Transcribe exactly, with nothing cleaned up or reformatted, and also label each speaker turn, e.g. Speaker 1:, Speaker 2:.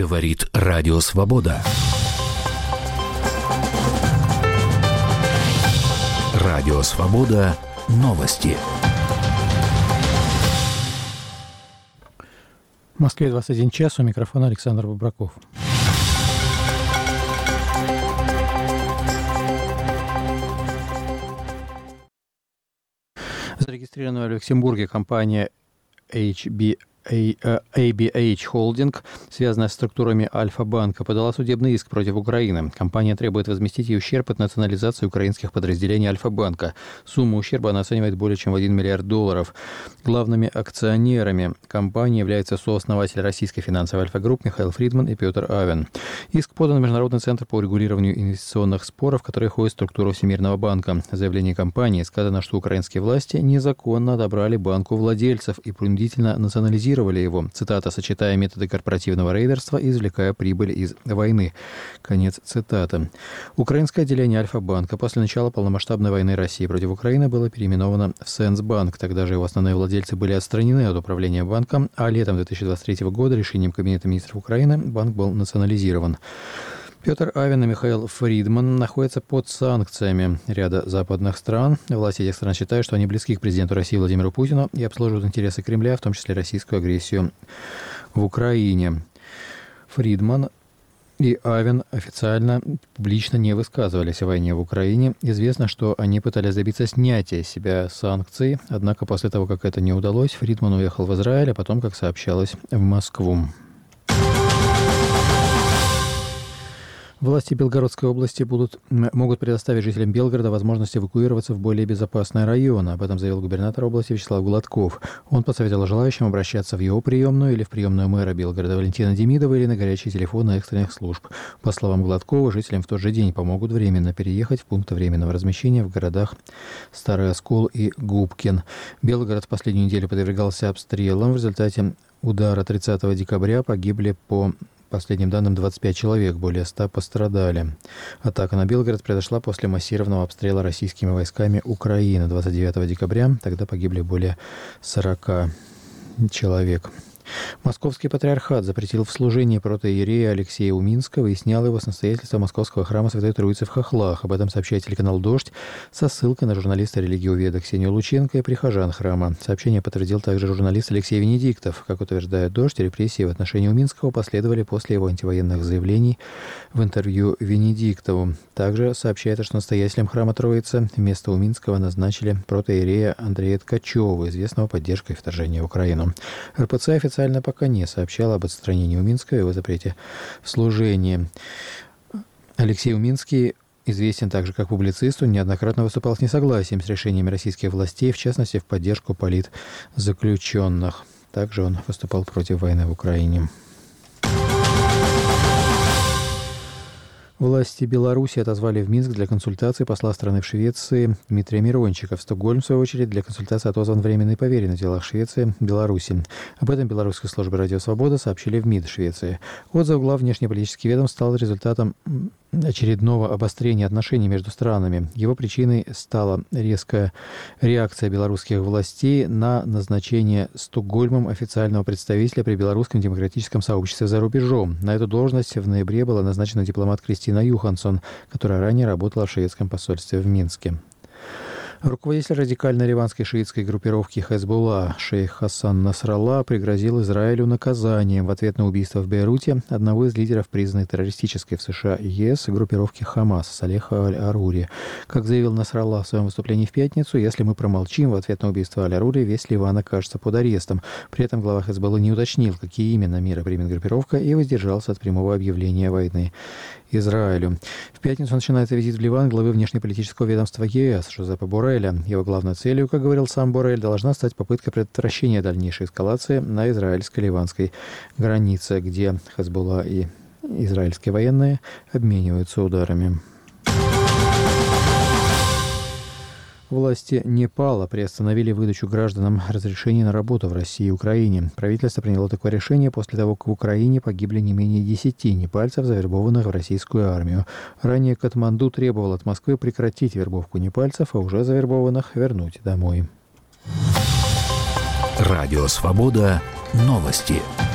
Speaker 1: Говорит Радио Свобода. Радио Свобода. Новости.
Speaker 2: В Москве двадцать один час, у микрофона Александр Бобраков. Зарегистрированная в Люксембурге компания эйч би эй би эйч Holding, связанная с структурами Альфа-банка, подала судебный иск против Украины. Компания требует возместить ей ущерб от национализации украинских подразделений Альфа-банка. Сумму ущерба она оценивает более чем в один миллиард долларов. Главными акционерами компании являются сооснователь российской финансовой Альфа-групп Михаил Фридман и Петр Авен. Иск подан в Международный центр по урегулированию инвестиционных споров, который входит в структуру Всемирного банка. В заявлении компании сказано, что украинские власти незаконно отобрали банку владельцев и принудительно национализировали его, цитата, сочетая методы корпоративного рейдерства и извлекая прибыль из войны. Конец цитаты. Украинское отделение Альфа-банка после начала полномасштабной войны России против Украины было переименовано в Сенсбанк. Тогда же его основные владельцы были отстранены от управления банком, а летом две тысячи двадцать третьего года решением Кабинета министров Украины банк был национализирован. Петр Авен и Михаил Фридман находятся под санкциями ряда западных стран. Власти этих стран считают, что они близки к президенту России Владимиру Путину и обслуживают интересы Кремля, в том числе российскую агрессию в Украине. Фридман и Авен официально, публично не высказывались о войне в Украине. Известно, что они пытались добиться снятия с себя санкций, однако после того, как это не удалось, Фридман уехал в Израиль, а потом, как сообщалось, в Москву. Власти Белгородской области будут, могут предоставить жителям Белгорода возможность эвакуироваться в более безопасные районы. Об этом заявил губернатор области Вячеслав Гладков. Он посоветовал желающим обращаться в его приемную или в приемную мэра Белгорода Валентина Демидова или на горячий телефон экстренных служб. По словам Гладкова, жителям в тот же день помогут временно переехать в пункты временного размещения в городах Старый Оскол и Губкин. Белгород в последнюю неделю подвергался обстрелам. В результате удара тридцатого декабря погибли по последним данным двадцать пять человек, более ста пострадали. Атака на Белгород произошла после массированного обстрела российскими войсками Украины двадцать девятого декабря. Тогда погибли более сорока человек. Московский патриархат запретил в служении протоиерея Алексея Уминского и снял его с настоятельства Московского храма Святой Троицы в Хохлах. Об этом сообщает телеканал «Дождь» со ссылкой на журналиста религиоведа Ксению Лученко и прихожан храма. Сообщение подтвердил также журналист Алексей Венедиктов. Как утверждает «Дождь», репрессии в отношении Уминского последовали после его антивоенных заявлений в интервью Венедиктову. Также сообщается, что настоятелем храма Троицы вместо Уминского назначили протоиерея Андрея Ткачева, известного поддержкой вторжения в Украину. эр пэ цэ официально Официально пока не сообщала об отстранении Уминского и его запрете в служении. Алексей Уминский известен также как публицист. Он неоднократно выступал с несогласием с решениями российских властей, в частности, в поддержку политзаключенных. Также он выступал против войны в Украине. Власти Беларуси отозвали в Минск для консультации посла страны в Швеции Дмитрия Мирончика. В Стокгольм, в свою очередь, для консультации отозван временный поверенный в делах Швеции Беларуси. Об этом белорусской службе «Радио Свобода» сообщили в МИД Швеции. Отзыв глав внешнеполитических ведомств стал результатом очередного обострения отношений между странами. Его причиной стала резкая реакция белорусских властей на назначение Стокгольмом официального представителя при белорусском демократическом сообществе за рубежом. На эту должность в ноябре была назначена дипломат Кристина Юхансон, которая ранее работала в шведском посольстве в Минске. Руководитель радикальной ливанской шиитской группировки Хезболла шейх Хасан Насралла пригрозил Израилю наказанием в ответ на убийство в Бейруте одного из лидеров признанной террористической в США и ЕС группировки Хамас Салеха Аль-Арури. Как заявил Насралла в своем выступлении в пятницу, если мы промолчим в ответ на убийство Аль-Арури, весь Ливан окажется под арестом. При этом глава Хезболлы не уточнил, какие именно меры примет группировка, и воздержался от прямого объявления войны Израилю. В пятницу начинается визит в Ливан главы внешнеполитического ведомства ЕС Жозепа Борреля. Его главной целью, как говорил сам Боррель, должна стать попытка предотвращения дальнейшей эскалации на израильско-ливанской границе, где Хезболла и израильские военные обмениваются ударами. Власти Непала приостановили выдачу гражданам разрешений на работу в России и Украине. Правительство приняло такое решение после того, как в Украине погибли не менее десяти непальцев, завербованных в российскую армию. Ранее Катманду требовал от Москвы прекратить вербовку непальцев, а уже завербованных вернуть домой.
Speaker 1: Радио Свобода. Новости.